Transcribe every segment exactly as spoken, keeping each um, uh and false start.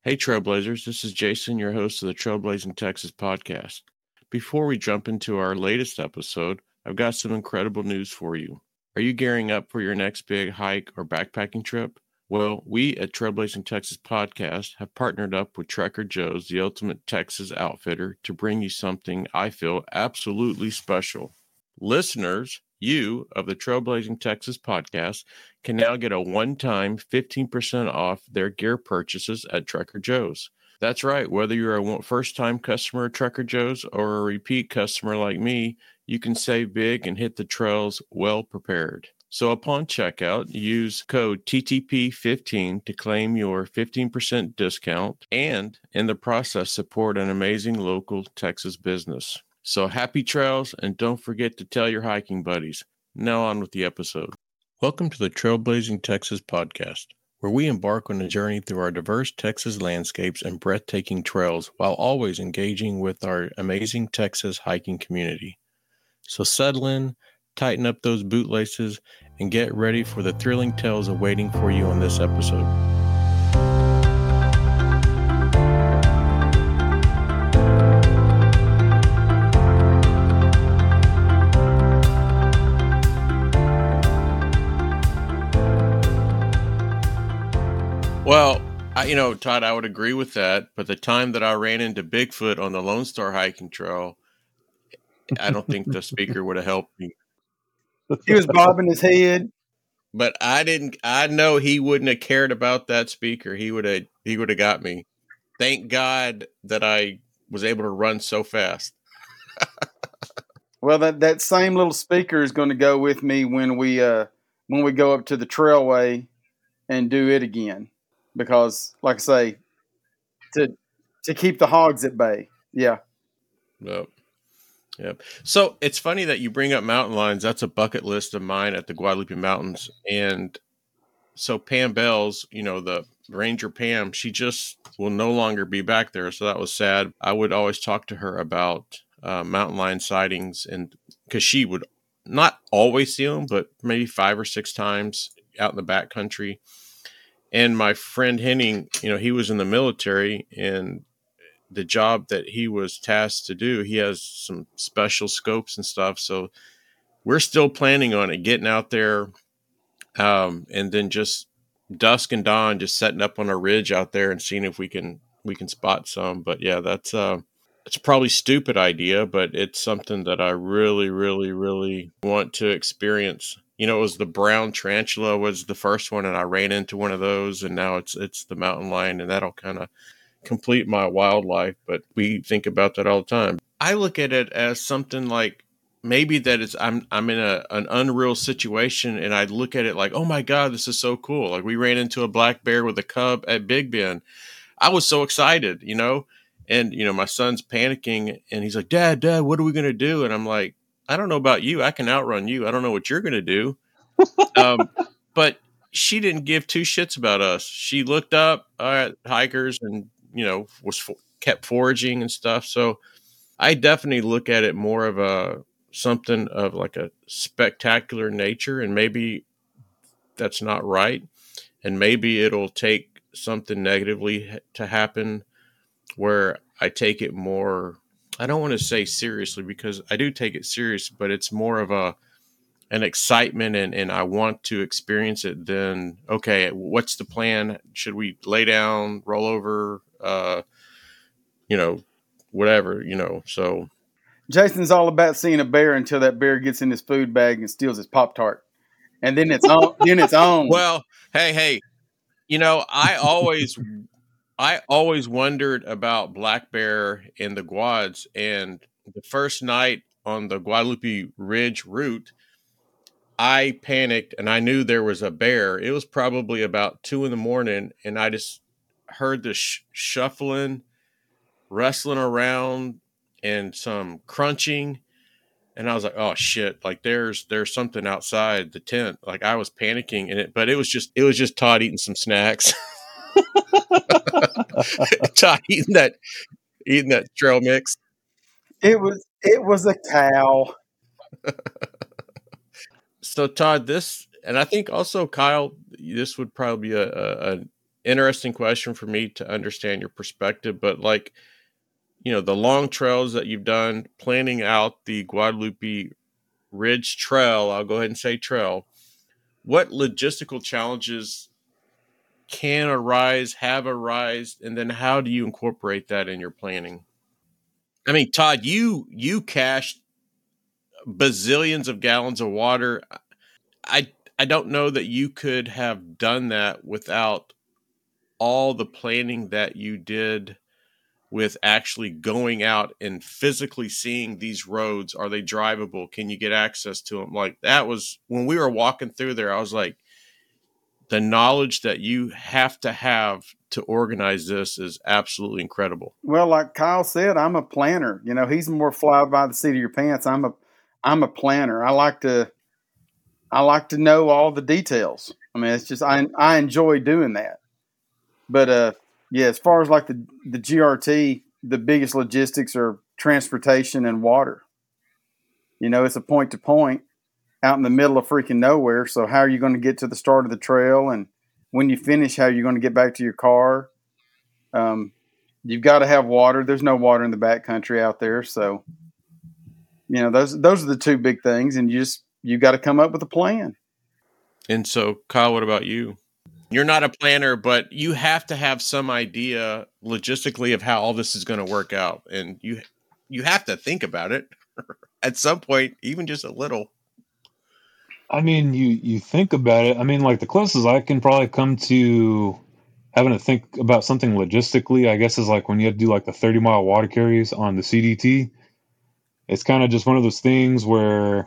Hey, Trailblazers, this is Jason, your host of the Trailblazing Texas podcast. Before we jump into our latest episode, I've got some incredible news for you. Are you gearing up for your next big hike or backpacking trip? Well, we at Trailblazing Texas podcast have partnered up with Trekker Joe's, the ultimate Texas outfitter, to bring you something I feel absolutely special. Listeners, you of the Trailblazing Texas podcast can now get a one-time fifteen percent off their gear purchases at Trekker Joe's. That's right. Whether you're a first-time customer at Trekker Joe's or a repeat customer like me, you can save big and hit the trails well prepared. So upon checkout, use code T T P fifteen to claim your fifteen percent discount and in the process support an amazing local Texas business. So happy trails, and don't forget to tell your hiking buddies. Now on with the episode. Welcome to the Trailblazing Texas podcast, where we embark on a journey through our diverse Texas landscapes and breathtaking trails while always engaging with our amazing Texas hiking community. So settle in, tighten up those bootlaces, and get ready for the thrilling tales awaiting for you on this episode. Well, I, you know, Todd, I would agree with that. But the time that I ran into Bigfoot on the Lone Star hiking trail, I don't think the speaker would have helped me. He was bobbing his head. But I didn't. I know he wouldn't have cared about that speaker. He would have. He would have got me. Thank God that I was able to run so fast. Well, that, that same little speaker is going to go with me when we uh, when we go up to the trailway and do it again. Because, like I say, to to keep the hogs at bay. Yeah. Yep. Yep. So it's funny that you bring up mountain lions. That's a bucket list of mine at the Guadalupe Mountains. And so Pam Bells, you know, the Ranger Pam, she just will no longer be back there. So that was sad. I would always talk to her about uh, mountain lion sightings, and because she would not always see them, but maybe five or six times out in the backcountry. And my friend Henning, you know, he was in the military, and the job that he was tasked to do, he has some special scopes and stuff. So we're still planning on it, getting out there, um, and then just dusk and dawn, just setting up on a ridge out there and seeing if we can we can spot some. But yeah, that's uh, it's probably a stupid idea, but it's something that I really, really, really want to experience. You know, it was the brown tarantula was the first one, and I ran into one of those, and now it's it's the mountain lion, and that'll kind of complete my wildlife. But we think about that all the time. I look at it as something like maybe that it's I'm I'm in a an unreal situation, and I look at it like, oh my God, this is so cool. Like we ran into a black bear with a cub at Big Bend. I was so excited, you know, and you know my son's panicking, and he's like, Dad, Dad, what are we gonna do? And I'm like, I don't know about you. I can outrun you. I don't know what you're going to do. um, but she didn't give two shits about us. She looked up at hikers and, you know, was for, kept foraging and stuff. So I definitely look at it more of a something of like a spectacular nature. And maybe that's not right. And maybe it'll take something negatively to happen where I take it more, I don't want to say seriously, because I do take it serious, but it's more of a an excitement, and, and I want to experience it. Then, okay, what's the plan? Should we lay down, roll over, uh, you know, whatever, you know, so. Jason's all about seeing a bear until that bear gets in his food bag and steals his Pop-Tart. And then it's on. then it's on. Well, hey, hey, you know, I always... I always wondered about black bear in the Guads, and the first night on the Guadalupe Ridge route, I panicked and I knew there was a bear. It was probably about two in the morning, and I just heard the sh- shuffling, wrestling around, and some crunching, and I was like, "Oh shit! Like there's there's something outside the tent." Like I was panicking, and it, but it was just it was just Todd eating some snacks. Todd eating that eating that trail mix. It was it was a cow. So Todd, this, and I think also Kyle, this would probably be a, a, interesting question for me to understand your perspective, but like, you know, the long trails that you've done, planning out the Guadalupe Ridge Trail, I'll go ahead and say trail, what logistical challenges can arise, have arisen, and then how do you incorporate that in your planning? I mean, Todd, you you cached bazillions of gallons of water. I I don't know that you could have done that without all the planning that you did with actually going out and physically seeing these roads. Are they drivable? Can you get access to them? Like, that was when we were walking through there, I was like, the knowledge that you have to have to organize this is absolutely incredible. Well, like Kyle said, I'm a planner. You know, he's more fly by the seat of your pants. I'm a I'm a planner. I like to I like to know all the details. I mean, it's just I I enjoy doing that. But uh, yeah, as far as like the the G R T, the biggest logistics are transportation and water. You know, it's a point to point out in the middle of freaking nowhere. So how are you going to get to the start of the trail? And when you finish, how are you going to get back to your car? Um, you've got to have water. There's no water in the backcountry out there. So, you know, those, those are the two big things. And you just, you got to come up with a plan. And so, Kyle, what about you? You're not a planner, but you have to have some idea logistically of how all this is going to work out. And you, you have to think about it at some point, even just a little. I mean, you, you think about it. I mean, like the closest I can probably come to having to think about something logistically, I guess, is like when you have to do like the thirty mile water carries on the C D T. It's kind of just one of those things where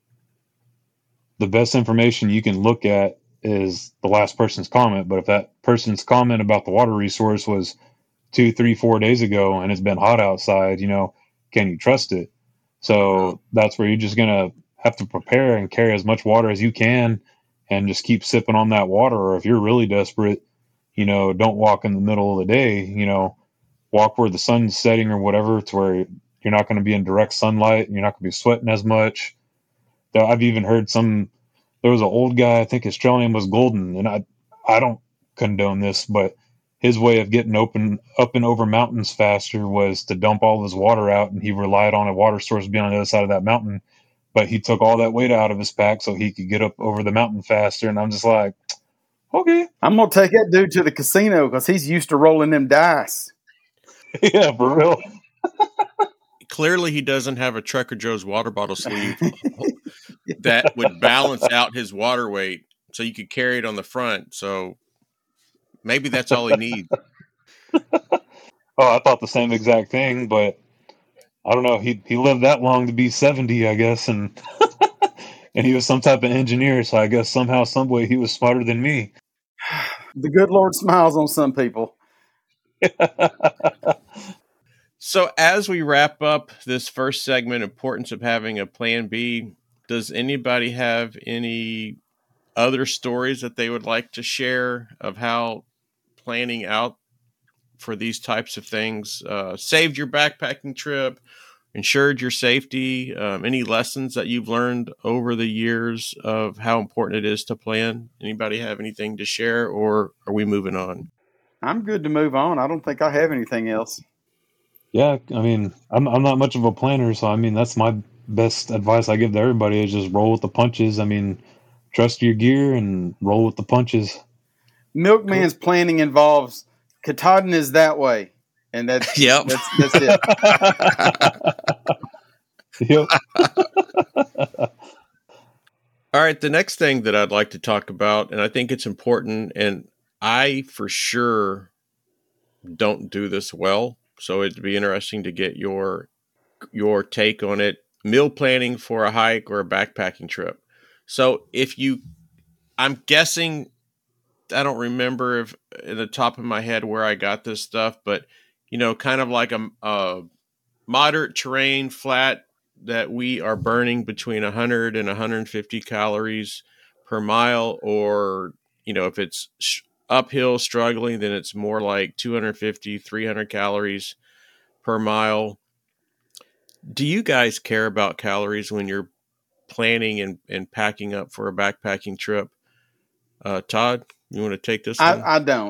the best information you can look at is the last person's comment. But if that person's comment about the water resource was two, three, four days ago and it's been hot outside, you know, can you trust it? So that's where you're just going to have to prepare and carry as much water as you can and just keep sipping on that water. Or if you're really desperate, you know, don't walk in the middle of the day, you know, walk where the sun's setting or whatever, to where you're not going to be in direct sunlight and you're not going to be sweating as much. I've even heard some, there was an old guy, I think his trail name was Golden, and I, I don't condone this, but his way of getting open up and over mountains faster was to dump all his water out, and he relied on a water source being on the other side of that mountain. But he took all that weight out of his pack so he could get up over the mountain faster. And I'm just like, okay. I'm going to take that dude to the casino because he's used to rolling them dice. Yeah, for real. Clearly, he doesn't have a Trucker Joe's water bottle sleeve that would balance out his water weight so you could carry it on the front. So maybe that's all he needs. Oh, I thought the same exact thing, but I don't know. He he lived that long to be seventy, I guess, and and he was some type of engineer. So I guess somehow, some way, he was smarter than me. The good Lord smiles on some people. So as we wrap up this first segment, importance of having a plan B, does anybody have any other stories that they would like to share of how planning out for these types of things uh, saved your backpacking trip, ensured your safety? Um, any lessons that you've learned over the years of how important it is to plan? Anybody have anything to share, or are we moving on? I'm good to move on. I don't think I have anything else. Yeah, I mean, I'm I'm not much of a planner, so I mean that's my best advice I give to everybody is just roll with the punches. I mean, trust your gear and roll with the punches. Milkman's cool. Planning involves Katahdin is that way, and that's yep. that's, that's it. Yep. All right, the next thing that I'd like to talk about, and I think it's important, and I for sure don't do this well, so it'd be interesting to get your your take on it. Meal planning for a hike or a backpacking trip. So if you, I'm guessing, I don't remember if in the top of my head where I got this stuff, but you know, kind of like a, a moderate terrain, flat, that we are burning between one hundred and one hundred fifty calories per mile, or you know, if it's sh- uphill struggling, then it's more like two hundred fifty, three hundred calories per mile. Do you guys care about calories when you're planning and, and packing up for a backpacking trip? Uh, Todd, you want to take this one? I, I don't.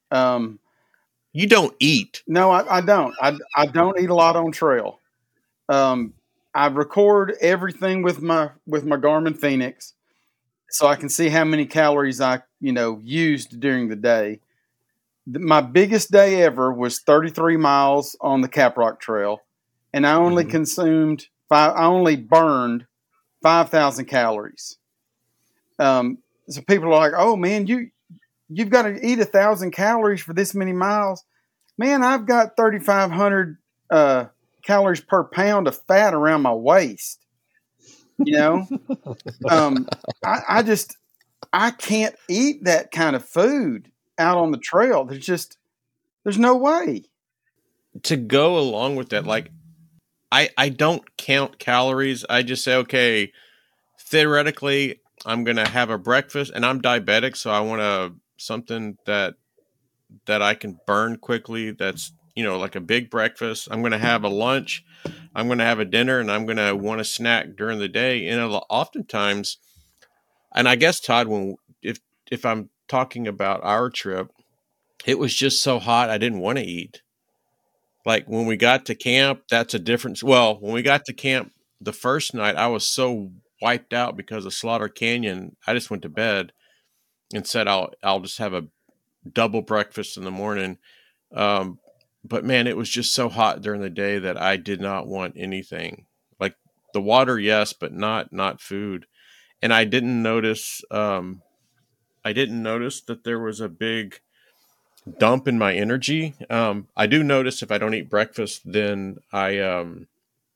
Um, you don't eat. No, I, I don't. I, I don't eat a lot on trail. Um, I record everything with my with my Garmin Fenix, so I can see how many calories I you know used during the day. The, my biggest day ever was thirty-three miles on the Caprock Trail, and I only Mhm. consumed five. I only burned five thousand calories. Um, so people are like, "Oh man, you you've got to eat a thousand calories for this many miles." Man, I've got thirty-five hundred uh, calories per pound of fat around my waist. You know, um, I, I just I can't eat that kind of food out on the trail. There's just there's no way. To go along with that, like I I don't count calories. I just say, okay, theoretically, I'm gonna have a breakfast, and I'm diabetic, so I want a something that that I can burn quickly. That's you know like a big breakfast. I'm gonna have a lunch. I'm gonna have a dinner, and I'm gonna want a snack during the day. And a lo- oftentimes, and I guess Todd, when if if I'm talking about our trip, it was just so hot I didn't want to eat. Like when we got to camp, that's a difference. Well, when we got to camp the first night, I was so wiped out because of Slaughter Canyon. I just went to bed and said I'll I'll just have a double breakfast in the morning. Um, but man, it was just so hot during the day that I did not want anything. Like the water, yes, but not not food. And I didn't notice. Um, I didn't notice that there was a big dump in my energy. Um, I do notice if I don't eat breakfast, then I um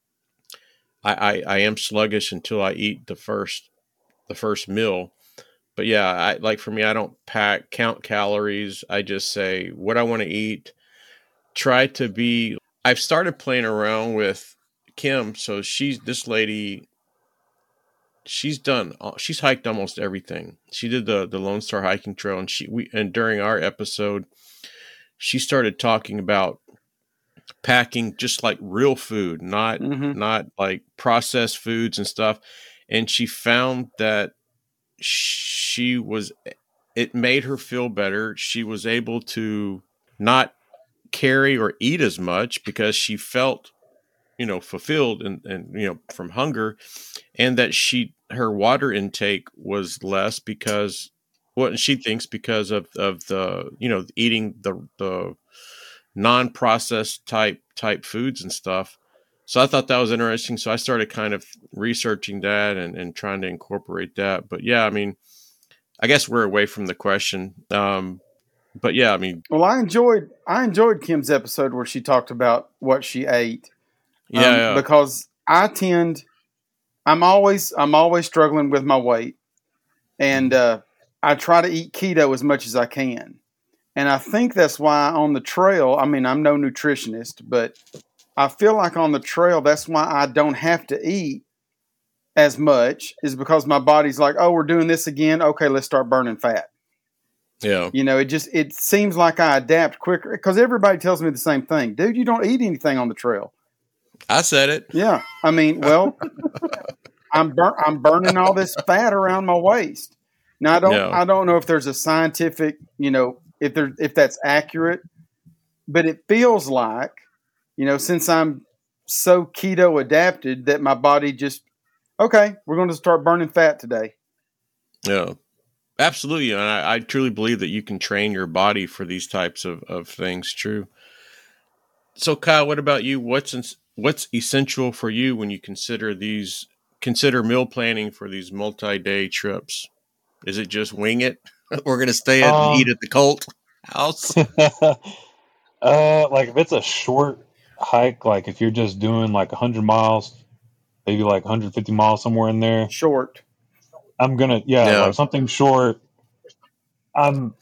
I, I, I am sluggish until I eat the first the first meal. But yeah, I like for me, I don't pack count calories. I just say what I want to eat. Try to be. I've started playing around with Kim. So she's this lady. She's done. She's hiked almost everything. She did the the Lone Star Hiking Trail, and she we and during our episode, she started talking about packing just like real food, not Mm-hmm. not like processed foods and stuff. And she found that she was it made her feel better. She was able to not carry or eat as much because she felt, you know, fulfilled and, and you know, from hunger, and that she her water intake was less because what she thinks because of of the you know eating the the non-processed type type foods and stuff. So I thought that was interesting. So I started kind of researching that and, and trying to incorporate that. But yeah, I mean, I guess we're away from the question. Um, but yeah, I mean, Well, I enjoyed I enjoyed Kim's episode where she talked about what she ate. yeah, Um, yeah. because I tend I'm always I'm always struggling with my weight, and uh, I try to eat keto as much as I can. And I think that's why on the trail, I mean, I'm no nutritionist, but I feel like on the trail, that's why I don't have to eat as much, is because my body's like, oh, we're doing this again. Okay, let's start burning fat. Yeah. You know, it just, it seems like I adapt quicker because everybody tells me the same thing. Dude, you don't eat anything on the trail. I said it. Yeah. I mean, well, I'm bur- I'm burning all this fat around my waist. Now I don't Yeah. I don't know if there's a scientific, you know, if there if that's accurate, but it feels like, you know, since I'm so keto adapted that my body just okay, we're going to start burning fat today. Yeah. Absolutely. And I, I truly believe that you can train your body for these types of, of things. True. So Kyle, what about you? What's in, what's essential for you when you consider these consider meal planning for these multi-day trips? Is it just wing it? We're gonna stay at and eat Um, at the Colt house. uh, like if it's a short hike, like if you're just doing like one hundred miles, maybe like one hundred fifty miles somewhere in there, Short. I'm gonna yeah, Yeah. like something short. I'm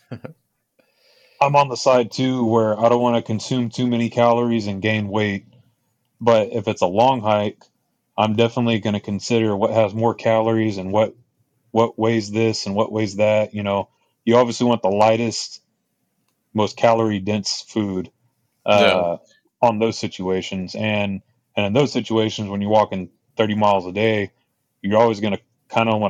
I'm on the side too where I don't want to consume too many calories and gain weight. But if it's a long hike, I'm definitely going to consider what has more calories and what what weighs this and what weighs that. You know, you obviously want the lightest, most calorie dense food Yeah. uh, on those situations. And and in those situations, when you're walking thirty miles a day, you're always going to kind of want to constantly snack because you're going to feel that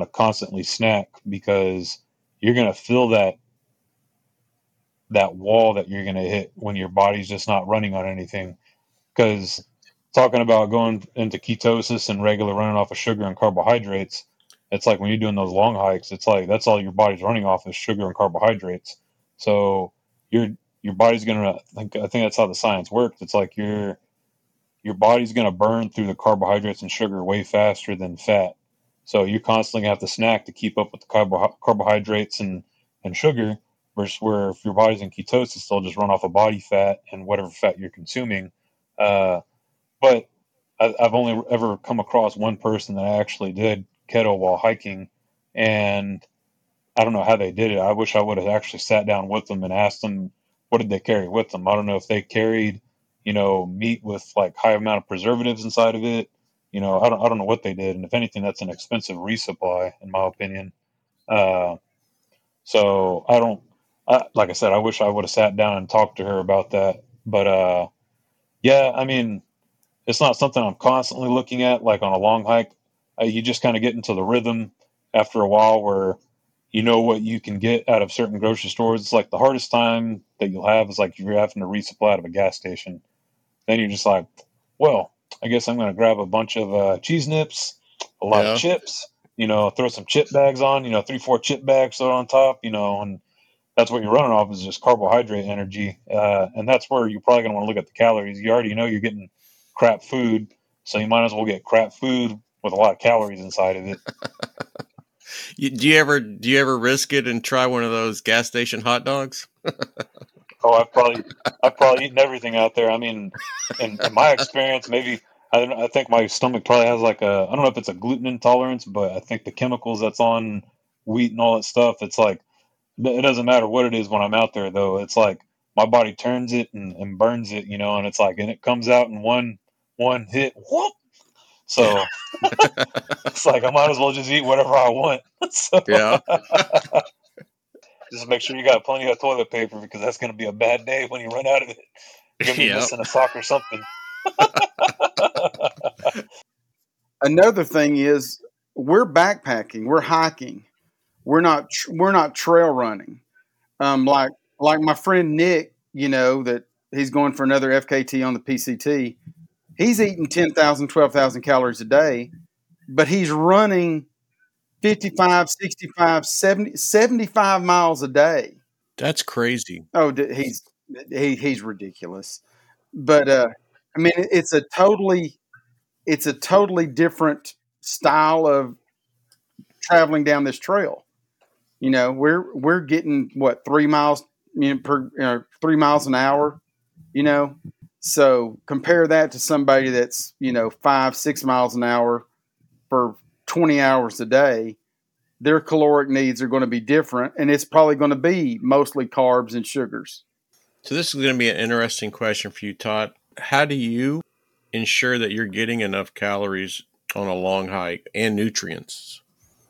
that wall that you're going to hit when your body's just not running on anything. Because talking about going into ketosis and regular running off of sugar and carbohydrates, it's like when you're doing those long hikes, it's like that's all your body's running off is sugar and carbohydrates. So your your body's gonna I think I think that's how the science works. It's like your your body's gonna burn through the carbohydrates and sugar way faster than fat. So you're constantly gonna have to snack to keep up with the carbo- carbohydrates and, and sugar, versus where if your body's in ketosis, they'll just run off of body fat and whatever fat you're consuming. Uh, but I, I've only ever come across one person that actually did keto while hiking, and I don't know how they did it. I wish I would have actually sat down with them and asked them what did they carry with them. I don't know if they carried, you know, meat with like high amount of preservatives inside of it. You know, I don't, I don't know what they did, and if anything, that's an expensive resupply, in my opinion. Uh, so I don't, I, like I said, I wish I would have sat down and talked to her about that. But uh, yeah, I mean, it's not something I'm constantly looking at, like on a long hike. Uh, you just kind of get into the rhythm after a while where you know what you can get out of certain grocery stores. It's like the hardest time that you'll have is like if you're having to resupply out of a gas station. Then you're just like, well, I guess I'm going to grab a bunch of uh, cheese nips, a lot Yeah. of chips, you know, throw some chip bags on, you know, three, four chip bags throw on top, you know, and that's what you're running off is just carbohydrate energy. Uh, and that's where you're probably going to want to look at the calories. You already know you're getting crap food, so you might as well get crap food with a lot of calories inside of it. You, do you ever do you ever risk it and try one of those gas station hot dogs? Oh, I've probably I've probably eaten everything out there. I mean, in, in my experience, maybe I, I think my stomach probably has like a I don't know if it's a gluten intolerance, but I think the chemicals that's on wheat and all that stuff, it's like it doesn't matter what it is when I'm out there though. It's like my body turns it and, and burns it, you know, and it's like and it comes out in one one hit. Whoop. So it's like I might as well just eat whatever I want. So Yeah. just make sure you got plenty of toilet paper because that's going to be a bad day when you run out of it. You're going to be Yep. missing a sock or something. Another thing is we're backpacking, we're hiking, we're not tr- we're not trail running. Um, like like my friend Nick, you know that he's going for another F K T on the P C T. He's eating ten thousand, twelve thousand calories a day, but he's running fifty-five, sixty-five, seventy, seventy-five miles a day. That's crazy. Oh, d- he's he, he's ridiculous. But uh, I mean, it- it's a totally it's a totally different style of traveling down this trail. You know, we're we're getting what three miles you know, per you know, three miles an hour. You know, so compare that to somebody that's you know five six miles an hour for twenty hours a day. Their caloric needs are going to be different, and it's probably going to be mostly carbs and sugars. So this is going to be an interesting question for you, Todd. How do you ensure that you're getting enough calories on a long hike and nutrients?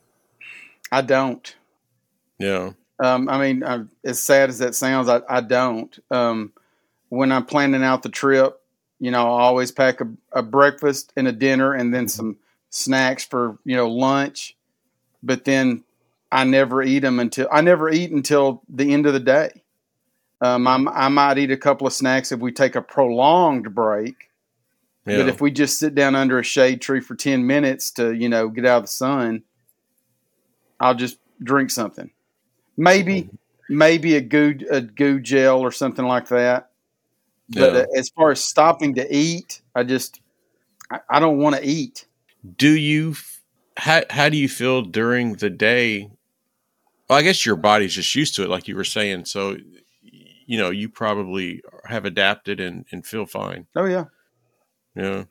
I don't. Yeah. Um, I mean, I, as sad as that sounds, I, I don't. Um, when I'm planning out the trip, you know, I always pack a, a breakfast and a dinner and then some snacks for, you know, lunch. But then I never eat them until I never eat until the end of the day. Um, I'm, I might eat a couple of snacks if we take a prolonged break. Yeah. But if we just sit down under a shade tree for ten minutes to, you know, get out of the sun, I'll just drink something. Maybe, maybe a goo, a goo gel or something like that. But Yeah. uh, as far as stopping to eat, I just, I, I don't want to eat. Do you, how, how do you feel during the day? Well, I guess your body's just used to it, like you were saying. So, you know, you probably have adapted and, and feel fine. Oh yeah. Yeah.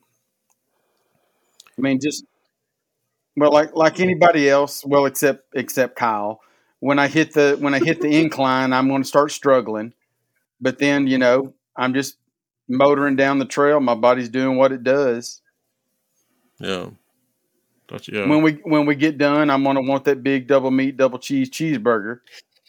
I mean, just, well, like, like anybody else, well, except, except Kyle, when I hit the, when I hit the incline, I'm going to start struggling, but then, you know, I'm just motoring down the trail. My body's doing what it does. Yeah. That's, yeah. When we, when we get done, I'm going to want that big double meat, double cheese cheeseburger.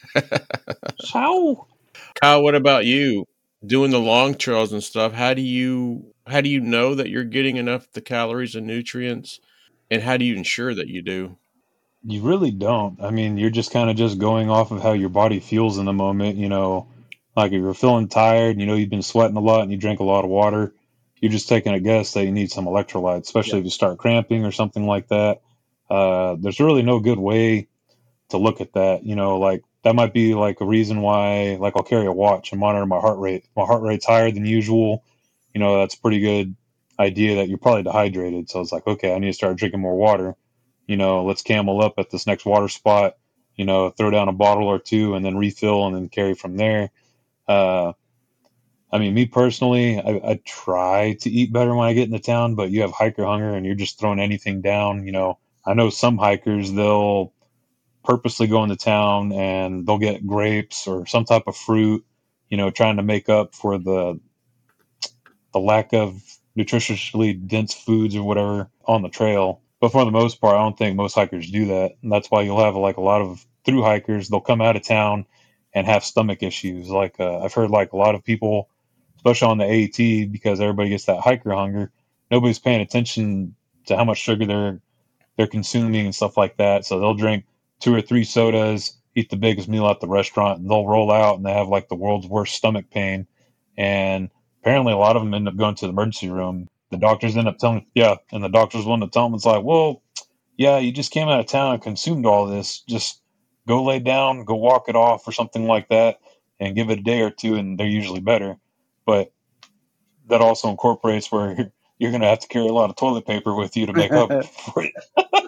So, Kyle, what about you? Doing the long trails and stuff, how do you how do you know that you're getting enough of the calories and nutrients, and how do you ensure that you do? you really don't. I mean, you're just kind of just going off of how your body feels in the moment. You know, Like if you're feeling tired, you know you've been sweating a lot and you drink a lot of water, you're just taking a guess that you need some electrolytes, especially Yeah. if you start cramping or something like that. Uh, there's really no good way to look at that. You know, like that might be like a reason why, like I'll carry a watch and monitor my heart rate. If my heart rate's higher than usual, you know, that's a pretty good idea that you're probably dehydrated. So it's like, okay, I need to start drinking more water. You know, let's camel up at this next water spot, you know, throw down a bottle or two and then refill and then carry from there. Uh, I mean, me personally, I, I try to eat better when I get into town, but you have hiker hunger and you're just throwing anything down. You know, I know some hikers, they'll purposely go into town and they'll get grapes or some type of fruit, you know, trying to make up for the the lack of nutritiously dense foods or whatever on the trail. But for the most part, I don't think most hikers do that. And that's why you'll have like a lot of through hikers, they'll come out of town and have stomach issues. Like uh, I've heard like a lot of people, especially on the AT, because everybody gets that hiker hunger, nobody's paying attention to how much sugar they're they're consuming and stuff like that. So they'll drink two or three sodas, eat the biggest meal at the restaurant, and they'll roll out and they have like the world's worst stomach pain. And apparently, a lot of them end up going to the emergency room. The doctors end up telling, yeah, and the doctors want to tell them, it's like, well, yeah, you just came out of town and consumed all this. Just go lay down, go walk it off or something like that, and give it a day or two, and they're usually better. But that also incorporates where you're, you're going to have to carry a lot of toilet paper with you to make up for it.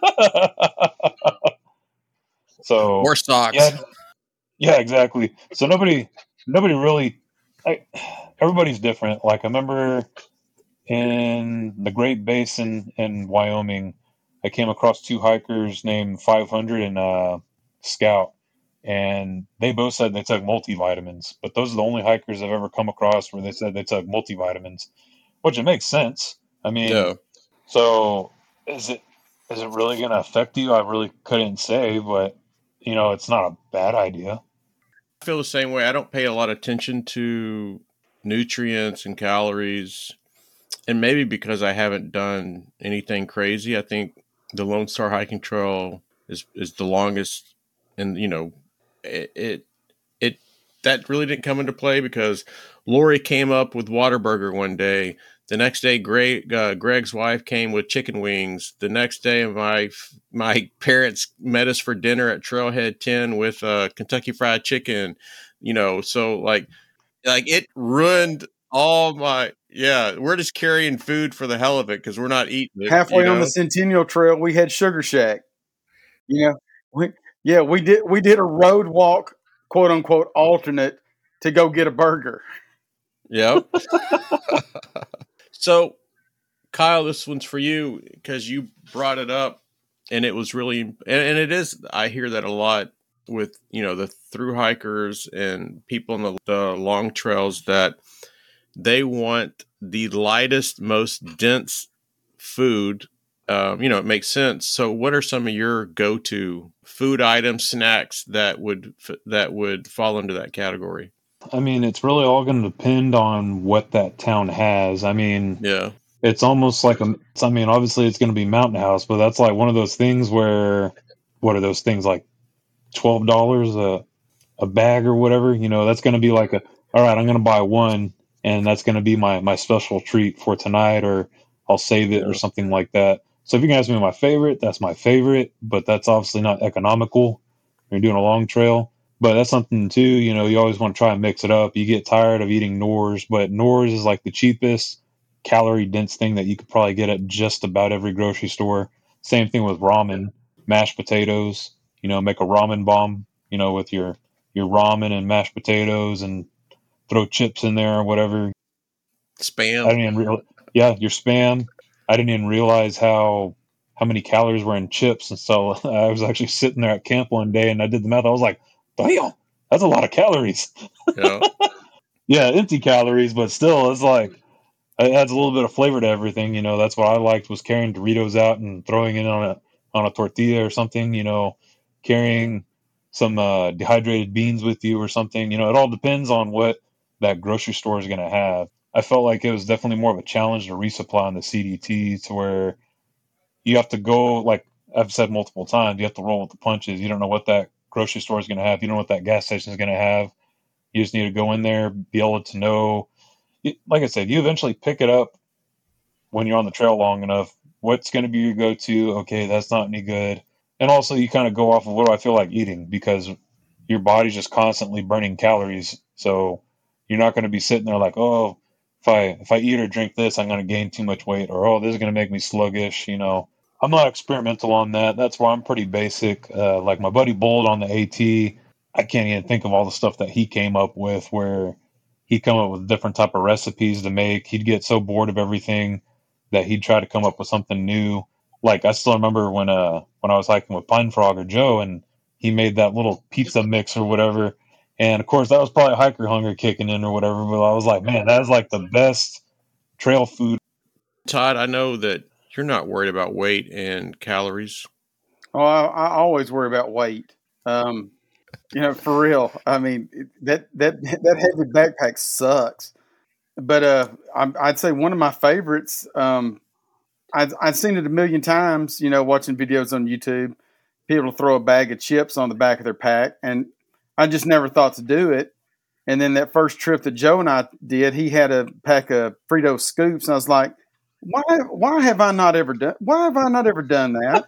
So Or socks. yeah, yeah, exactly. So nobody, nobody really, I, everybody's different. Like I remember in the Great Basin in Wyoming, I came across two hikers named five hundred and uh, Scout, and they both said they took multivitamins. But those are the only hikers I've ever come across where they said they took multivitamins, which it makes sense. I mean, Yeah. so is it is it really going to affect you? I really couldn't say, but you know, it's not a bad idea. I feel the same way. I don't pay a lot of attention to nutrients and calories, and maybe because I haven't done anything crazy. I think the Lone Star Hiking Trail is is the longest, and you know, it it, it that really didn't come into play because Lori came up with Whataburger one day. The next day, Greg, uh, Greg's wife came with chicken wings. The next day, my my parents met us for dinner at Trailhead ten with uh, Kentucky Fried Chicken. You know, so like like it ruined all my yeah. We're just carrying food for the hell of it because we're not eating it. You Halfway on the know. Centennial Trail, we had Sugar Shack. You know, we yeah we did we did a road walk, quote unquote, alternate to go get a burger. Yep. So, Kyle, this one's for you because you brought it up, and it was really, and, and it is. I hear that a lot with you know the through hikers and people in the, the long trails that they want the lightest, most dense food. Um, you know, it makes sense. So, what are some of your go-to food items, snacks that would that would fall into that category? I mean, it's really all going to depend on what that town has. I mean, Yeah. it's almost like a, I mean, obviously it's going to be Mountain House, but that's like one of those things where, what are those things like twelve dollars a, a bag or whatever? You know, that's going to be like a, all right, I'm going to buy one and that's going to be my, my special treat for tonight, or I'll save it or Yeah. something like that. So if you can ask me my favorite, that's my favorite, but that's obviously not economical. You're doing a long trail. But that's something too, you know, you always want to try and mix it up. You get tired of eating Knorrs, but Knorrs is like the cheapest calorie dense thing that you could probably get at just about every grocery store. Same thing with ramen, mashed potatoes, you know, make a ramen bomb, you know, with your, your ramen and mashed potatoes and throw chips in there or whatever. I Spam. didn't even real yeah, your spam. I didn't even realize how how many calories were in chips, and so I was actually sitting there at camp one day and I did the math. I was like, damn, that's a lot of calories. Yeah. Yeah, empty calories, but still, it's like it adds a little bit of flavor to everything. You know, that's what I liked was carrying Doritos out and throwing it on a on a tortilla or something. You know, carrying some uh, dehydrated beans with you or something. You know, it all depends on what that grocery store is going to have. I felt like it was definitely more of a challenge to resupply on the C D T, to where you have to go, like I've said multiple times, you have to roll with the punches. You don't know what that grocery store is going to have. You don't know what that gas station is going to have. You just need to go in there, be able to know. Like I said, you eventually pick it up when you're on the trail long enough. What's going to be your go-to? Okay, that's not any good. And also, you kind of go off of what do I feel like eating, because your body's just constantly burning calories. So you're not going to be sitting there like, oh, if I if I eat or drink this, I'm going to gain too much weight, or oh, this is going to make me sluggish. You know, I'm not experimental on that. That's why I'm pretty basic. Uh, like my buddy Bold on the AT, I can't even think of all the stuff that he came up with, where he'd come up with different type of recipes to make. He'd get so bored of everything that he'd try to come up with something new. Like I still remember when uh when I was hiking with Pine Frog or Joe, and he made that little pizza mix or whatever. And of course, that was probably hiker hunger kicking in or whatever. But I was like, man, that is like the best trail food. Todd, I know that you're not worried about weight and calories. Oh, I, I always worry about weight. Um, you know, for real. I mean, that that that heavy backpack sucks. But uh, I, I'd say one of my favorites. Um, I'd, I'd seen it a million times. You know, watching videos on YouTube, people throw a bag of chips on the back of their pack, and I just never thought to do it. And then that first trip that Joe and I did, he had a pack of Frito Scoops, and I was like, "Why? Why have I not ever done? Why have I not ever done that?"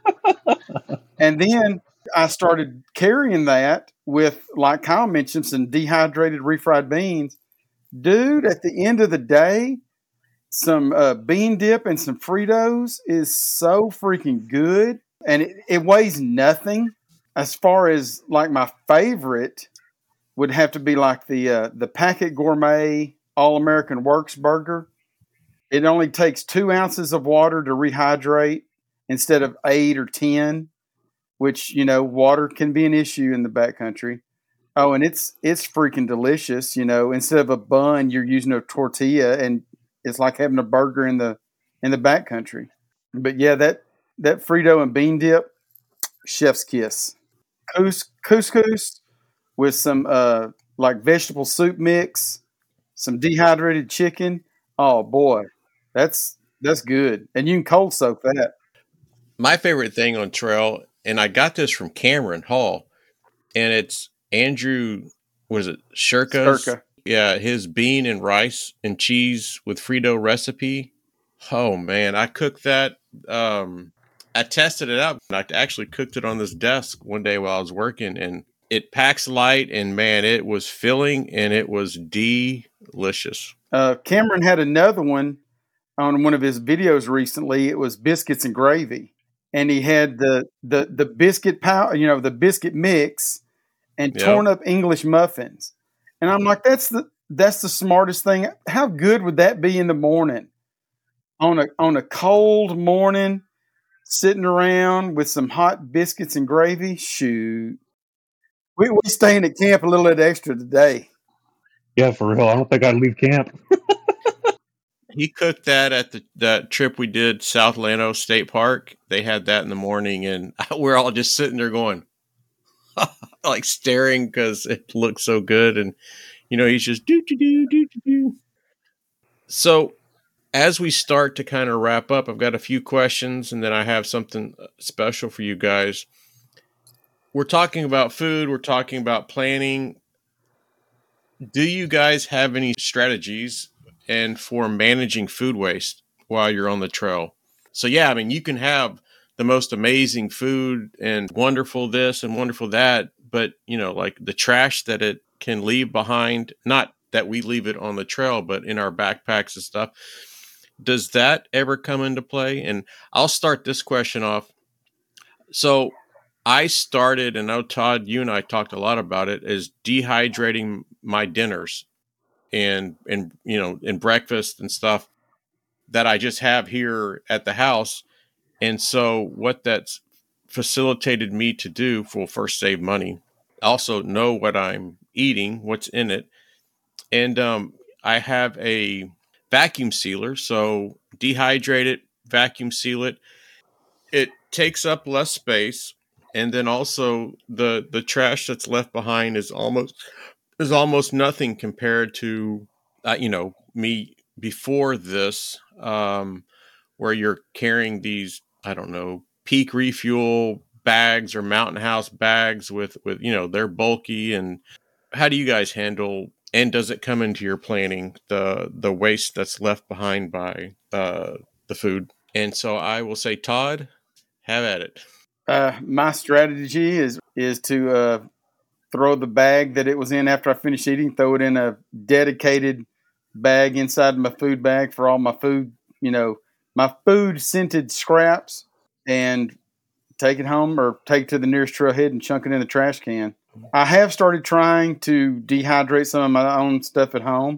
And then I started carrying that with, like Kyle mentioned, some dehydrated refried beans. Dude, at the end of the day, some uh, bean dip and some Fritos is so freaking good, and it, it weighs nothing. As far as like my favorite would have to be like the uh, the Packet Gourmet All American Works burger. It only takes two ounces of water to rehydrate instead of eight or ten, which, you know, water can be an issue in the backcountry. Oh, and it's it's freaking delicious. You know, instead of a bun, you're using a tortilla, and it's like having a burger in the in the backcountry. But yeah, that that Frito and bean dip, chef's kiss. Cous- couscous with some uh, like vegetable soup mix, some dehydrated chicken. Oh boy, that's that's good, and you can cold soak that. My favorite thing on trail, and I got this from Cameron Hall, and it's Andrew, what is it, Shirka's? Skirka. Yeah, his bean and rice and cheese with Frito recipe. Oh man, I cooked that. Um, I tested it out. I actually cooked it on this desk one day while I was working, and it packs light, and man, it was filling and it was delicious. Uh, Cameron had another one on one of his videos recently. It was biscuits and gravy, and he had the the the biscuit powder, you know, the biscuit mix, and Yep. torn up English muffins. And I'm like, that's the that's the smartest thing. How good would that be in the morning? On a on a cold morning, sitting around with some hot biscuits and gravy. Shoot. We we staying at camp a little bit extra today. Yeah, for real. I don't think I'd leave camp. He cooked that at the that trip we did, South Lano State Park. They had that in the morning, and we're all just sitting there going, like staring because it looked so good. And you know, he's just do do do do do. So as we start to kind of wrap up, I've got a few questions, and then I have something special for you guys. We're talking about food. We're talking about planning. Do you guys have any strategies and for managing food waste while you're on the trail? So yeah, I mean, you can have the most amazing food and wonderful this and wonderful that, but you know, like the trash that it can leave behind, not that we leave it on the trail, but in our backpacks and stuff. Does that ever come into play? And I'll start this question off. So I started, and I know Todd, you and I talked a lot about it, is dehydrating my dinners and, and, you know, and breakfast and stuff that I just have here at the house. And so what that's facilitated me to do will first save money, also know what I'm eating, what's in it. And um, I have a vacuum sealer. So dehydrate it, vacuum seal it. It takes up less space. And then also the, the trash that's left behind is almost, is almost nothing compared to, uh, you know, me before this, um, where you're carrying these, I don't know, Peak Refuel bags or Mountain House bags with, with, you know, they're bulky. And how do you guys handle And does it come into your planning, the the waste that's left behind by uh, the food? And so I will say, Todd, have at it. Uh, my strategy is is to uh, throw the bag that it was in after I finish eating, throw it in a dedicated bag inside my food bag for all my food, you know, my food scented scraps, and take it home or take it to the nearest trailhead and chunk it in the trash can. I have started trying to dehydrate some of my own stuff at home.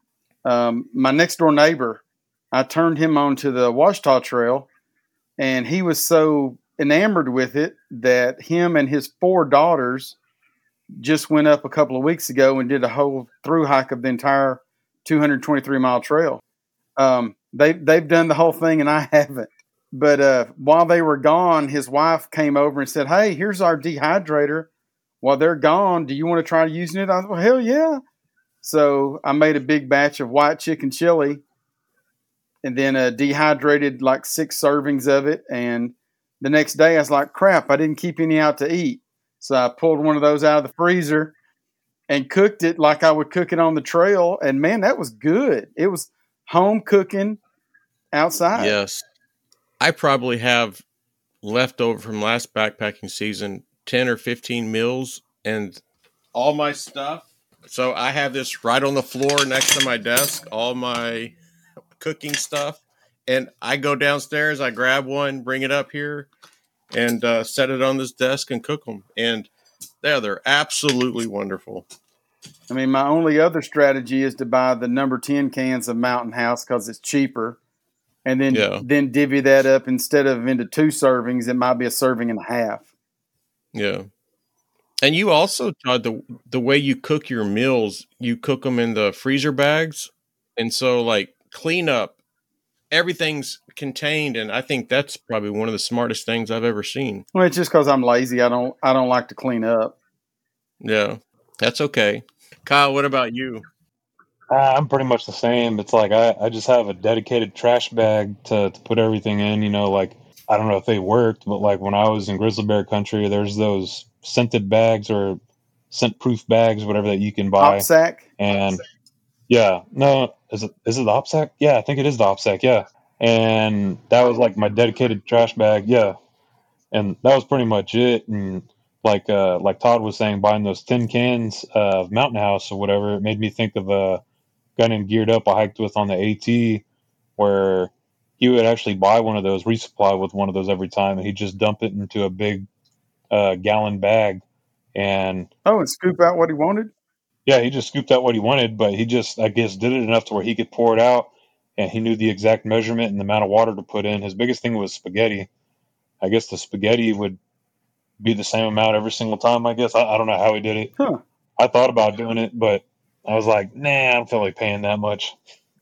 Um, my next door neighbor, I turned him on to the Ouachita Trail, and he was so enamored with it that him and his four daughters just went up a couple of weeks ago and did a whole through hike of the entire two hundred twenty-three mile trail. Um, they, they've done the whole thing and I haven't. But uh, while they were gone, his wife came over and said, "Hey, here's our dehydrator. While they're gone, do you want to try using it?" I was, well, hell yeah. So I made a big batch of white chicken chili and then uh, dehydrated like six servings of it. And the next day I was like, crap, I didn't keep any out to eat. So I pulled one of those out of the freezer and cooked it like I would cook it on the trail. And man, that was good. It was home cooking outside. Yes. I probably have left over from last backpacking season ten or fifteen meals and all my stuff. So I have this right on the floor next to my desk, all my cooking stuff. And I go downstairs, I grab one, bring it up here, and uh, set it on this desk and cook them. And yeah, they're absolutely wonderful. I mean, my only other strategy is to buy the number ten cans of Mountain House because it's cheaper. And then, yeah. then divvy that up instead of into two servings. It might be a serving and a half. Yeah. And you also, Todd, the, the way you cook your meals, you cook them in the freezer bags. And so like clean up, everything's contained. And I think that's probably one of the smartest things I've ever seen. Well, it's just because I'm lazy. I don't, I don't like to clean up. Yeah, that's okay. Kyle, what about you? Uh, I'm pretty much the same. It's like I, I just have a dedicated trash bag to, to put everything in. You know, like I don't know if they worked, but like when I was in grizzly bear country, there's those scented bags or scent proof bags, whatever that you can buy. OpSac? And yeah, no, is it is it the OpSac? Yeah, I think it is the OpSac. Yeah, and that was like my dedicated trash bag. Yeah, and that was pretty much it. And like uh, like Todd was saying, buying those tin cans of Mountain House or whatever, it made me think of a guy named Geared Up I hiked with on the AT, where he would actually buy one of those, resupply with one of those every time, and he'd just dump it into a big uh, gallon bag. And oh, and scoop out what he wanted? Yeah, he just scooped out what he wanted, but he just, I guess, did it enough to where he could pour it out, and he knew the exact measurement and the amount of water to put in. His biggest thing was spaghetti. I guess the spaghetti would be the same amount every single time, I guess. I, I don't know how he did it. Huh. I thought about doing it, but I was like, nah, I don't feel like paying that much.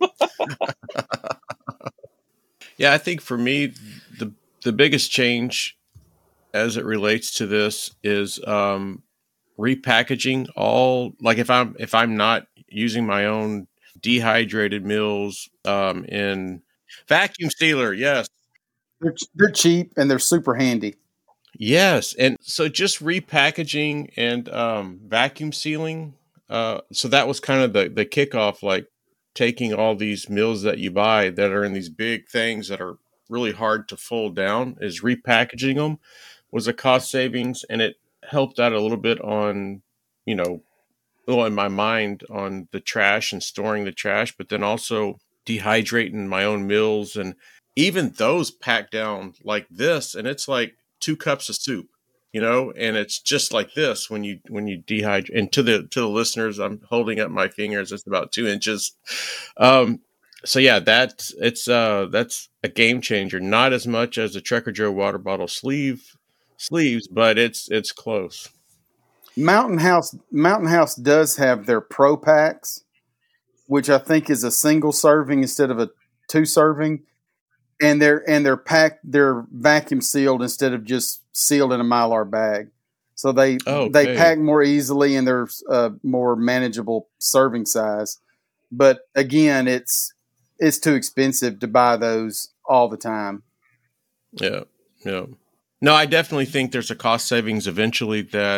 Yeah, I think for me, the the biggest change as it relates to this is um, repackaging all. Like if I'm if I'm not using my own dehydrated meals um, in vacuum sealer, yes, They're, they're cheap and they're super handy. yes, and so just repackaging and um, vacuum sealing. Uh, so that was kind of the the kickoff, like taking all these meals that you buy that are in these big things that are really hard to fold down, is repackaging them was a cost savings, and it helped out a little bit on, you know, well, in my mind on the trash and storing the trash, but then also dehydrating my own meals. And even those packed down like this, and it's like two cups of soup, you know, and it's just like this when you when you dehydrate. And to the to the listeners, I'm holding up my fingers, it's about two inches. Um so yeah, that's it's uh that's a game changer. Not as much as a Trekker Joe water bottle sleeve sleeves, but it's it's close. Mountain House Mountain House does have their pro packs, which I think is a single serving instead of a two serving. And they're and they're packed. They're vacuum sealed instead of just sealed in a Mylar bag. So they Oh, they okay. pack more easily and they're a more manageable serving size. But again, it's it's too expensive to buy those all the time. Yeah, yeah. No, I definitely think there's a cost savings eventually that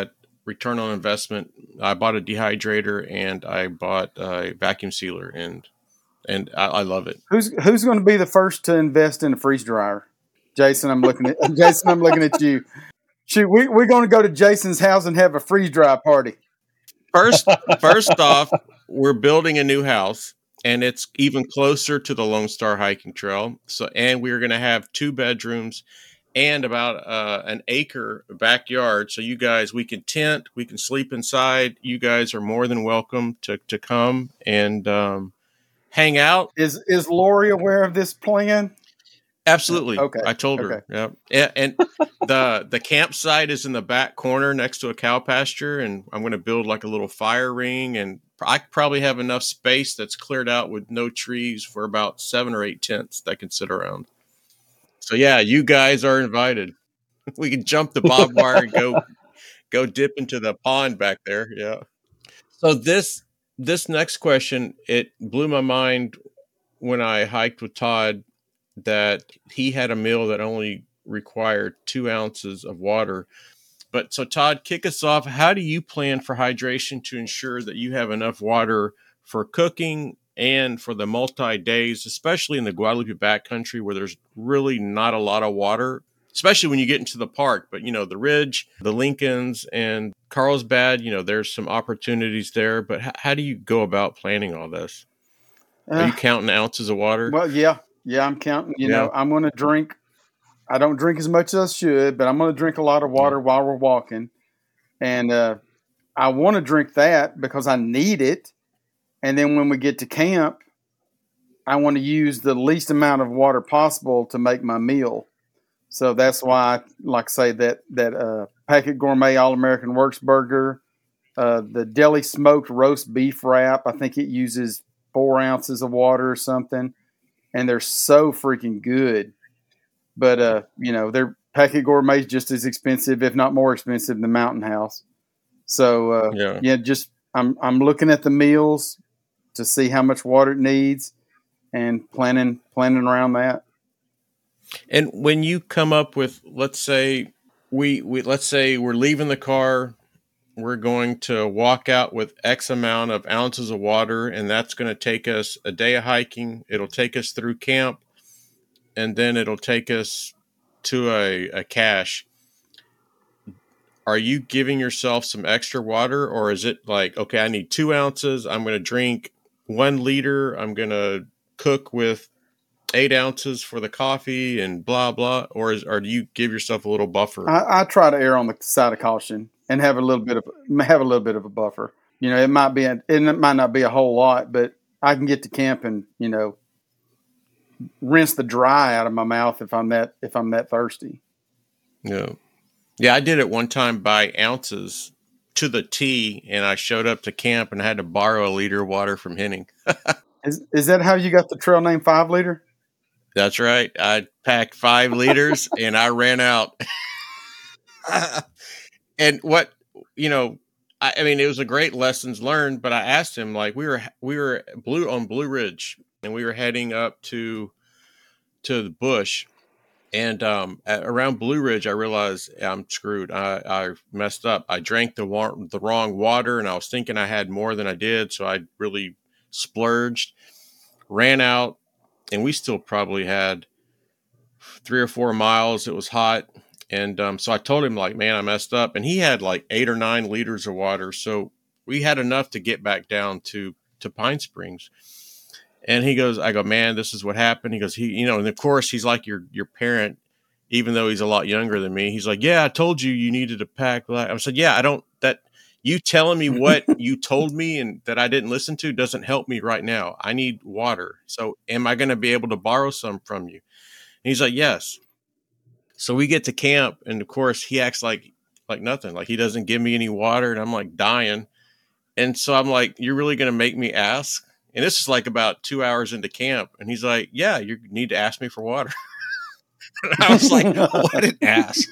return on investment. I bought a dehydrator and I bought a vacuum sealer, and and I, I love it. Who's who's going to be the first to invest in a freeze dryer? Jason, I'm looking at Jason. I'm looking at you. Shoot, we, we're going to go to Jason's house and have a freeze dry party. First, first off, we're building a new house, and it's even closer to the Lone Star hiking trail. So, and we're going to have two bedrooms and about uh, an acre backyard. So you guys, we can tent, we can sleep inside. You guys are more than welcome to, to come and um, hang out. Is is Lori aware of this plan? Absolutely. Okay. I told her. Okay. Yeah. And, and the the campsite is in the back corner next to a cow pasture, and I'm going to build like a little fire ring, and I probably have enough space that's cleared out with no trees for about seven or eight tents that can sit around. So yeah, you guys are invited. We can jump the barbed wire and go go dip into the pond back there. Yeah. So this this next question, it blew my mind when I hiked with Todd, that he had a meal that only required two ounces of water. But so Todd, kick us off. How do you plan for hydration to ensure that you have enough water for cooking and for the multi days, especially in the Guadalupe backcountry where there's really not a lot of water, especially when you get into the park? But, you know, the Ridge, the Lincolns, and Carlsbad, you know, there's some opportunities there. But h- how do you go about planning all this? Uh, Are you counting ounces of water? Well, yeah. Yeah, I'm counting. You Yeah. know, I'm going to drink. I don't drink as much as I should, but I'm going to drink a lot of water Yeah. while we're walking. And uh, I want to drink that because I need it. And then when we get to camp, I want to use the least amount of water possible to make my meal. So that's why, I, like I say, that that uh, Packet Gourmet All-American Works burger, uh, the deli smoked roast beef wrap, I think it uses four ounces of water or something. And they're so freaking good. But, uh, you know, they're Packet Gourmet is just as expensive, if not more expensive, than Mountain House. So, uh, yeah. yeah, just I'm I'm looking at the meals to see how much water it needs and planning planning around that. And when you come up with, let's say we, we let's say we're leaving the car, we're going to walk out with X amount of ounces of water, and that's going to take us a day of hiking. It'll take us through camp, and then it'll take us to a, a cache. Are you giving yourself some extra water, or is it like, okay, I need two ounces. I'm going to drink one liter. I'm going to cook with eight ounces for the coffee and blah, blah. Or, is, or do you give yourself a little buffer? I, I try to err on the side of caution and have a little bit of have a little bit of a buffer. You know, it might be a, it might not be a whole lot, but I can get to camp and, you know, rinse the dry out of my mouth if I'm that if I'm that thirsty. Yeah. Yeah, I did it one time by ounces to the T, and I showed up to camp and I had to borrow a liter of water from Henning. Is is that how you got the trail name Five Liter? That's right. I packed five liters and I ran out. And what, you know, I, I mean, it was a great lessons learned, but I asked him, like, we were, we were blue on Blue Ridge and we were heading up to, to the bush. And um, at, around Blue Ridge, I realized I'm screwed. I, I messed up. I drank the wa- the wrong water, and I was thinking I had more than I did. So I really splurged, ran out, and we still probably had three or four miles. It was hot. And um, so I told him, like, man, I messed up. And he had like eight or nine liters of water. So we had enough to get back down to, to Pine Springs. And he goes, I go, man, this is what happened. He goes, he, you know, and of course he's like your, your parent, even though he's a lot younger than me. He's like, yeah, I told you you needed to pack. I said, yeah, I don't, that you telling me what you told me and that I didn't listen to doesn't help me right now. I need water. So am I going to be able to borrow some from you? And he's like, yes. So we get to camp, and of course he acts like, like nothing, like he doesn't give me any water, and I'm like dying. And so I'm like, you're really going to make me ask? And this is like about two hours into camp. And he's like, yeah, you need to ask me for water. And I was like, what an ass.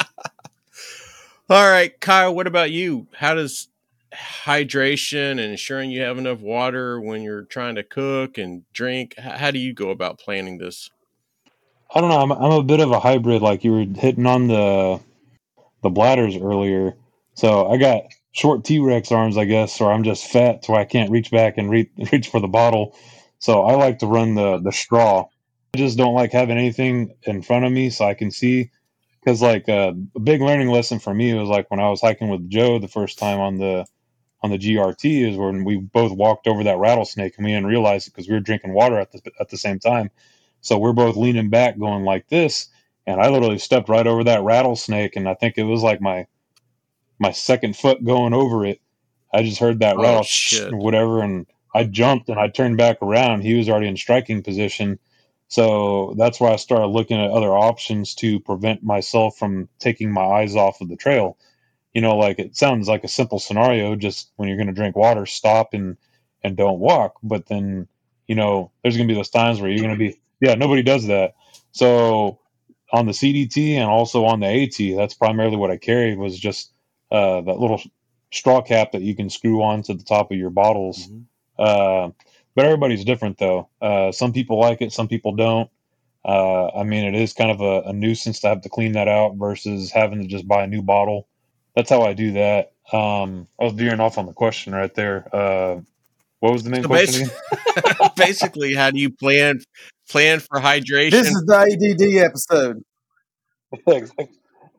All right, Kyle, what about you? How does hydration and ensuring you have enough water when you're trying to cook and drink, how do you go about planning this? I don't know. I'm, I'm a bit of a hybrid. Like you were hitting on the the bladders earlier. So I got short T-Rex arms, I guess, or I'm just fat so I can't reach back and re- reach for the bottle. So I like to run the, the straw. I just don't like having anything in front of me so I can see. Because like uh, a big learning lesson for me was like when I was hiking with Joe the first time on the on the G R T is when we both walked over that rattlesnake and we didn't realize it because we were drinking water at the at the same time. So we're both leaning back going like this, and I literally stepped right over that rattlesnake, and I think it was like my my second foot going over it. I just heard that Oh, rattle shit. or whatever, and I jumped and I turned back around. He was already in striking position. So that's why I started looking at other options to prevent myself from taking my eyes off of the trail. You know, like it sounds like a simple scenario, just when you're going to drink water, stop and and don't walk. But then, you know, there's going to be those times where you're going to be, yeah, nobody does that. So on the C D T and also on the AT, that's primarily what I carried was just uh, that little straw cap that you can screw on to the top of your bottles. Mhm. Uh, but everybody's different, though. Uh, some people like it, some people don't. Uh, I mean, it is kind of a, a nuisance to have to clean that out versus having to just buy a new bottle. That's how I do that. Um, I was veering off on the question right there. Uh, what was the main So question basically, again? basically, how do you plan plan for hydration? This is the A D D episode. Exactly.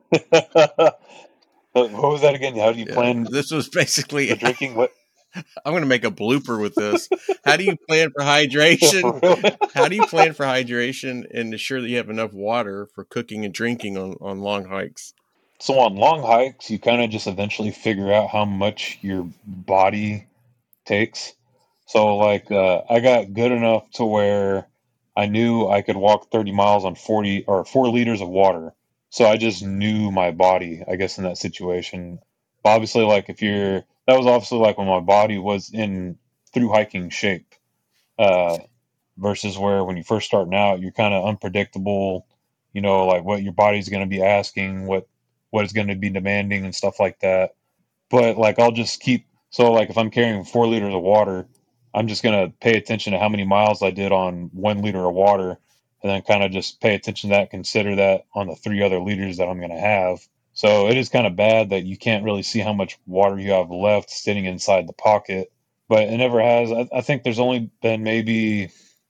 What was that again? How do you Yeah, plan this was basically. the drinking? What? I'm going to make a blooper with this. How do you plan for Yeah, hydration? for real. How do you plan for hydration and ensure that you have enough water for cooking and drinking on, on long hikes? So on long hikes, you kind of just eventually figure out how much your body takes. So like uh, I got good enough to where I knew I could walk thirty miles on forty or four liters of water. So I just knew my body, I guess, in that situation. But obviously, like if you're, that was obviously like when my body was in through hiking shape, uh, versus where when you first starting out, you're kind of unpredictable. You know, like what your body's going to be asking, what what it's going to be demanding, and stuff like that. But like I'll just keep so like if I'm carrying four liters of water, I'm just gonna pay attention to how many miles I did on one liter of water, and then kind of just pay attention to that, consider that on the three other liters that I'm gonna have. So it is kind of bad that you can't really see how much water you have left sitting inside the pocket. But it never has. I, I think there's only been maybe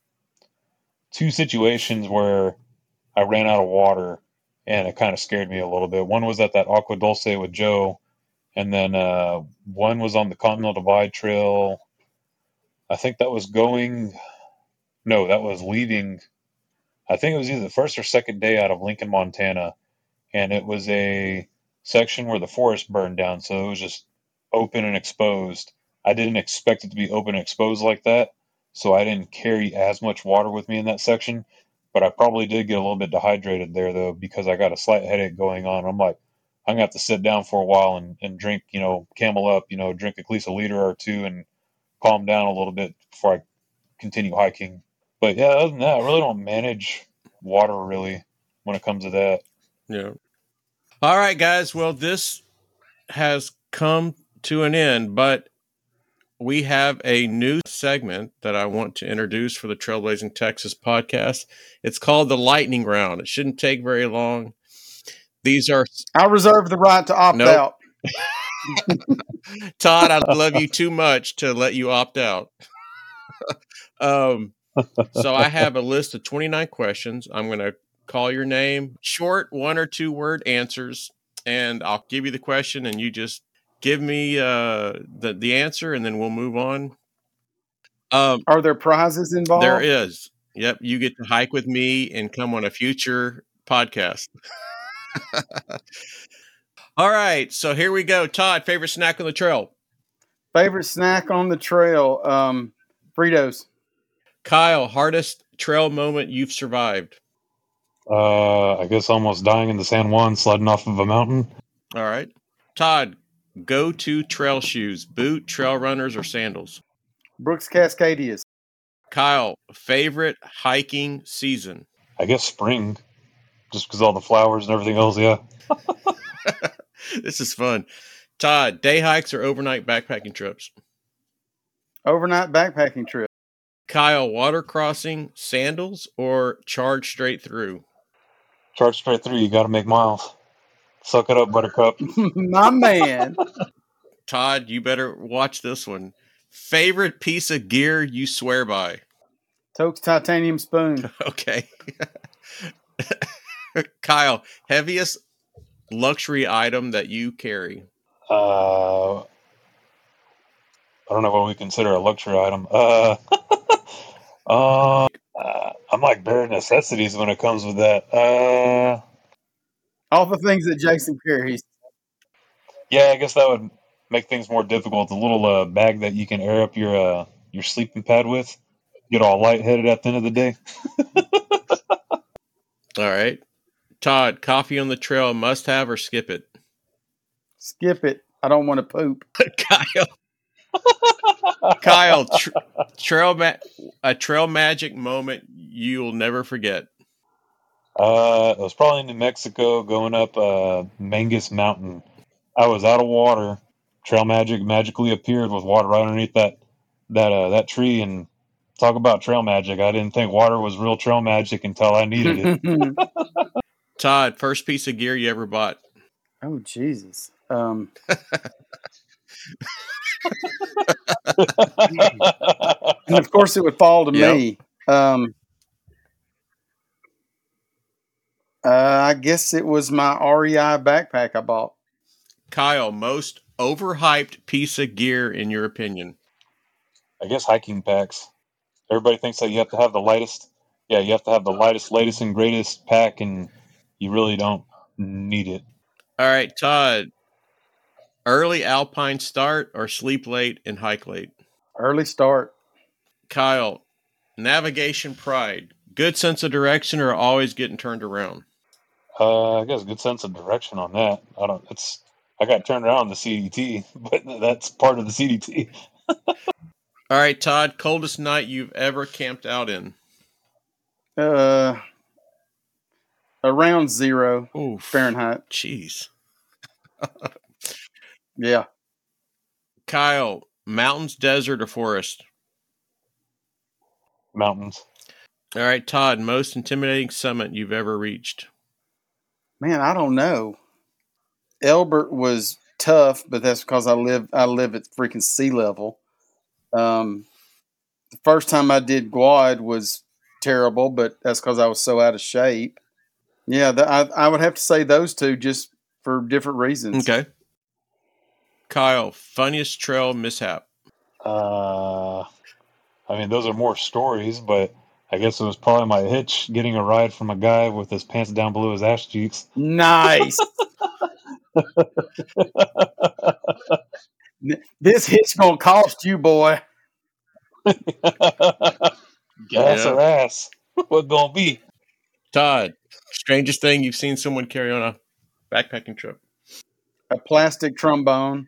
two situations where I ran out of water, and it kind of scared me a little bit. One was at that Aqua Dulce with Joe, and then uh, one was on the Continental Divide Trail. I think that was going, no, that was leaving. I think it was either the first or second day out of Lincoln, Montana. And it was a section where the forest burned down. So it was just open and exposed. I didn't expect it to be open and exposed like that. So I didn't carry as much water with me in that section. But I probably did get a little bit dehydrated there, though, because I got a slight headache going on. I'm like, I'm going to have to sit down for a while and, and drink, you know, Camel Up, you know, drink at least a liter or two and calm down a little bit before I continue hiking. But yeah, other than that, I really don't manage water really when it comes to that. Yeah. All right, guys. Well, this has come to an end, but we have a new segment that I want to introduce for the Trailblazing Texas podcast. It's called the Lightning Round. It shouldn't take very long. These are I reserve the right to opt Nope. out. Todd, I love you too much to let you opt out. um, so I have a list of twenty-nine questions. I'm going to call your name, short one or two word answers, and I'll give you the question, and you just give me uh, the the answer, and then we'll move on. Um, Are there prizes involved? there is. Yep, you get to hike with me and come on a future podcast. All right, so here we go. Todd, favorite snack on the trail? Favorite snack on the trail? Um, Fritos. Kyle, hardest trail moment you've survived? Uh, I guess almost dying in the San Juan sledding off of a mountain. All right. Todd, go-to trail shoes, boot, trail runners, or sandals? Brooks Cascadias. Kyle, favorite hiking season? I guess spring, just because all the flowers and everything else. Yeah. This is fun. Todd, day hikes or overnight backpacking trips? Overnight backpacking trip. Kyle, water crossing, sandals, or charge straight through? Charge straight through. You got to make miles. Suck it up, Buttercup. My man. Todd, you better watch this one. Favorite piece of gear you swear by? Toke's titanium spoon. Okay. Kyle, heaviest luxury item that you carry? Uh, I don't know what we consider a luxury item. Uh, uh, uh, I'm like bare necessities when it comes with that. Uh, All the things that Jason carries. yeah, I guess that would make things more difficult. The little uh, bag that you can air up your uh, your sleeping pad with. Get all lightheaded at the end of the day. All right. Todd, coffee on the trail, must have or skip it? Skip it. I don't want to poop. Kyle. Kyle, tr- trail ma- a trail magic moment you'll never forget. Uh, it was probably in New Mexico going up uh, Mangus Mountain. I was out of water. Trail magic magically appeared with water right underneath that that uh, that tree. And talk about trail magic. I didn't think water was real trail magic until I needed it. Todd, first piece of gear you ever bought? Oh, Jesus. Um, and of course, it would fall to Yep. me. Um, uh, I guess it was my R E I backpack I bought. Kyle, most overhyped piece of gear in your opinion? I guess hiking packs. Everybody thinks that you have to have the lightest. Yeah, you have to have the lightest, latest, and greatest pack, and you really don't need it. All right, Todd, early alpine start or sleep late and hike late? Early start. Kyle, navigation pride, good sense of direction or always getting turned around? Uh, I guess a good sense of direction on that. I don't. It's. I got turned around the C D T, but that's part of the C D T. All right, Todd, coldest night you've ever camped out in? Uh, around zero Oof. Fahrenheit. Jeez. Yeah. Kyle, mountains, desert, or forest? Mountains. All right, Todd, most intimidating summit you've ever reached? Man, I don't know. Elbert was tough, but that's because I live I live at freaking sea level. Um, the first time I did Guad was terrible, but that's because I was so out of shape. Yeah, the, I I would have to say those two just for different reasons. Okay. Kyle, funniest trail mishap? Uh, I mean, those are more stories, but I guess it was probably my hitch getting a ride from a guy with his pants down below his ass cheeks. Nice. This hitch gonna cost you, boy. Gas Yeah. or ass? What gonna be? Todd, strangest thing you've seen someone carry on a backpacking trip? A plastic trombone.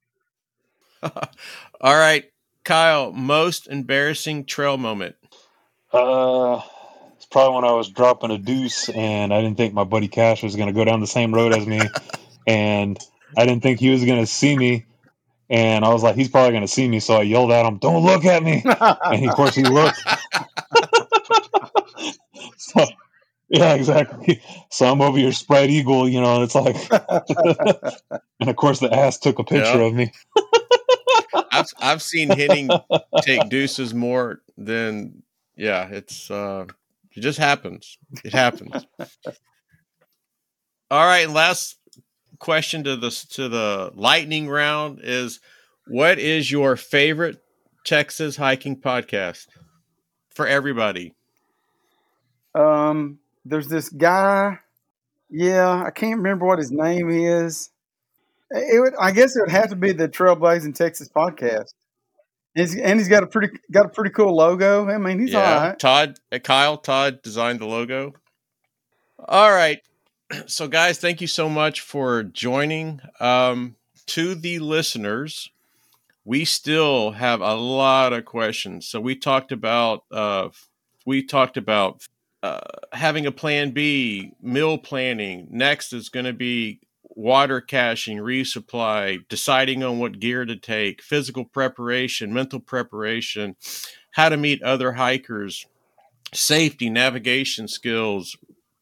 All right, Kyle, most embarrassing trail moment? Uh, it's probably when I was dropping a deuce and I didn't think my buddy Cash was going to go down the same road as me. And I didn't think he was going to see me. And I was like, he's probably going to see me. So I yelled at him, "Don't look at me." And of course he looked. So, yeah, exactly. So I'm over here spread eagle, you know, it's like, and of course the ass took a picture Yep. of me. I've I've seen Henning take deuces more than yeah. It's uh, it just happens. It happens. All right, last question to the to the lightning round is: what is your favorite Texas hiking podcast for everybody? Um, there's this guy. Yeah, I can't remember what his name is. It would, I guess, it would have to be the Trailblazing Texas podcast. He's, and he's got a pretty got a pretty cool logo. I mean, he's yeah, all right. Todd, uh, Kyle, Todd designed the logo. All right, so guys, thank you so much for joining. Um, to the listeners, we still have a lot of questions. So we talked about uh, we talked about uh, having a plan B, meal planning. Next is going to be water caching, resupply, deciding on what gear to take, physical preparation, mental preparation, how to meet other hikers, safety, navigation skills,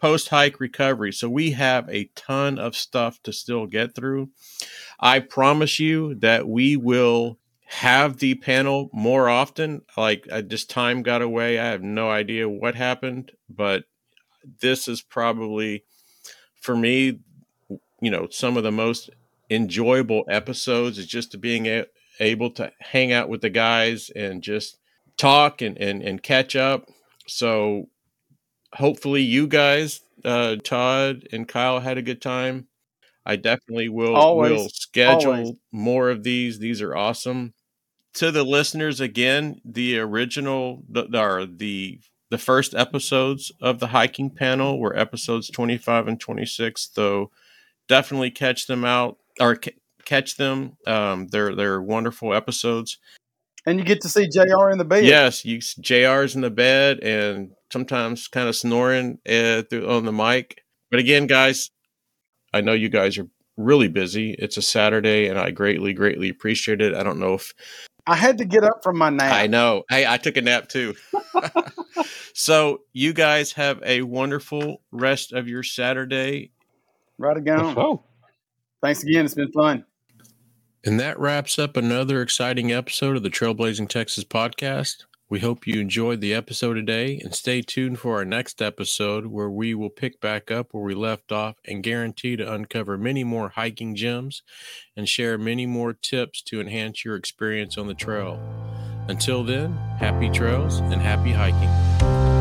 post-hike recovery. So we have a ton of stuff to still get through. I promise you that we will have the panel more often. Like, I just time got away. I have no idea what happened, but this is probably, for me, you know, some of the most enjoyable episodes is just being a- able to hang out with the guys and just talk and, and, and catch up. So hopefully you guys, uh, Todd and Kyle, had a good time. I definitely will Always. will schedule Always. more of these. These are awesome. To the listeners, again, the original, the, or the the first episodes of the hiking panel were episodes twenty-five and twenty-six. So definitely catch them out or c- catch them. Um, they're they're wonderful episodes. And you get to see J R in the bed. Yes, you J R's in the bed and sometimes kind of snoring uh, through, on the mic. But again, guys, I know you guys are really busy. It's a Saturday, and I greatly, greatly appreciate it. I don't know if I had to get up from my nap. I know. Hey, I took a nap too. So you guys have a wonderful rest of your Saturday. Right again. Oh. Thanks again. It's been fun. And that wraps up another exciting episode of the Trailblazing Texas podcast. We hope you enjoyed the episode today, and stay tuned for our next episode where we will pick back up where we left off and guarantee to uncover many more hiking gems and share many more tips to enhance your experience on the trail. Until then, happy trails and happy hiking.